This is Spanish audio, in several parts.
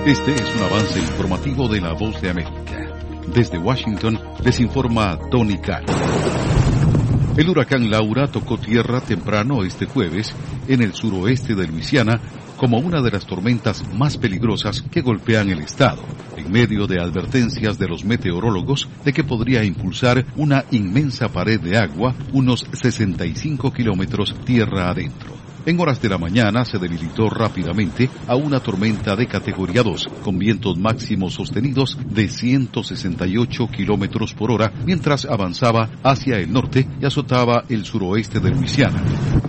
Este es un avance informativo de La Voz de América. Desde Washington les informa Tony Cano. El huracán Laura tocó tierra temprano este jueves en el suroeste de Luisiana como una de las tormentas más peligrosas que golpean el estado, en medio de advertencias de los meteorólogos de que podría impulsar una inmensa pared de agua unos 65 kilómetros tierra adentro. En horas de la mañana se debilitó rápidamente a una tormenta de categoría 2, con vientos máximos sostenidos de 168 kilómetros por hora, mientras avanzaba hacia el norte y azotaba el suroeste de Luisiana.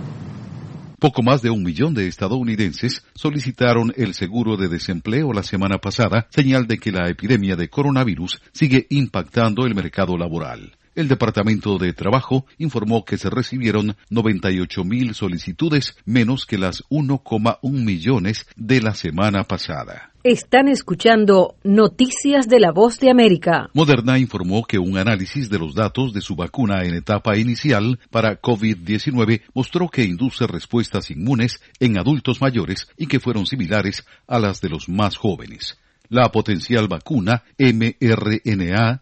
Poco más de 1 millón de estadounidenses solicitaron el seguro de desempleo la semana pasada, señal de que la epidemia de coronavirus sigue impactando el mercado laboral. El Departamento de Trabajo informó que se recibieron 98,000 solicitudes, menos que las 1,1 millones de la semana pasada. Están escuchando Noticias de La Voz de América. Moderna informó que un análisis de los datos de su vacuna en etapa inicial para COVID-19 mostró que induce respuestas inmunes en adultos mayores y que fueron similares a las de los más jóvenes. La potencial vacuna mRNA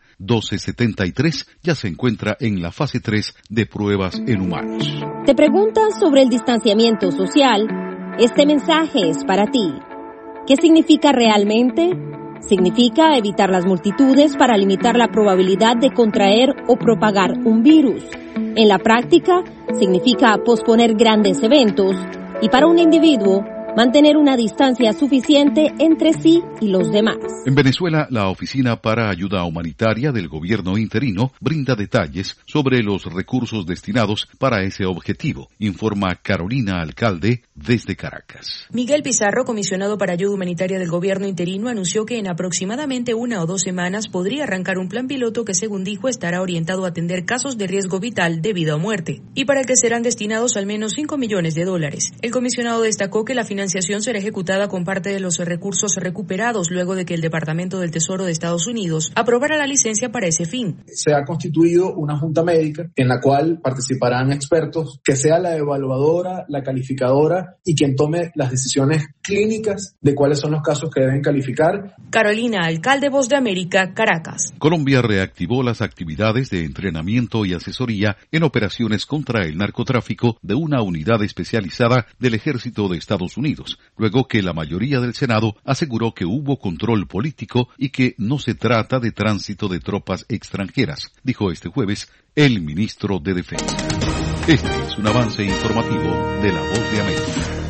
1273 ya se encuentra en la fase 3 de pruebas en humanos. ¿Te preguntas sobre el distanciamiento social? Este mensaje es para ti. ¿Qué significa realmente? Significa evitar las multitudes para limitar la probabilidad de contraer o propagar un virus. En la práctica, significa posponer grandes eventos y para un individuo, mantener una distancia suficiente entre sí y los demás. En Venezuela, la Oficina para Ayuda Humanitaria del gobierno interino brinda detalles sobre los recursos destinados para ese objetivo, informa Carolina Alcalde desde Caracas. Miguel Pizarro, comisionado para Ayuda Humanitaria del gobierno interino, anunció que en aproximadamente 1 o 2 semanas podría arrancar un plan piloto que, según dijo, estará orientado a atender casos de riesgo vital de vida o muerte, y para el que serán destinados al menos $5 millones. El comisionado destacó que la financiación será ejecutada con parte de los recursos recuperados luego de que el Departamento del Tesoro de Estados Unidos aprobara la licencia para ese fin. Se ha constituido una junta médica en la cual participarán expertos, que sea la evaluadora, la calificadora y quien tome las decisiones clínicas de cuáles son los casos que deben calificar. Carolina Alcalde, Voz de América, Caracas. Colombia reactivó las actividades de entrenamiento y asesoría en operaciones contra el narcotráfico de una unidad especializada del Ejército de Estados Unidos, luego que la mayoría del Senado aseguró que hubo control político y que no se trata de tránsito de tropas extranjeras, dijo este jueves el ministro de Defensa. Este es un avance informativo de La Voz de América.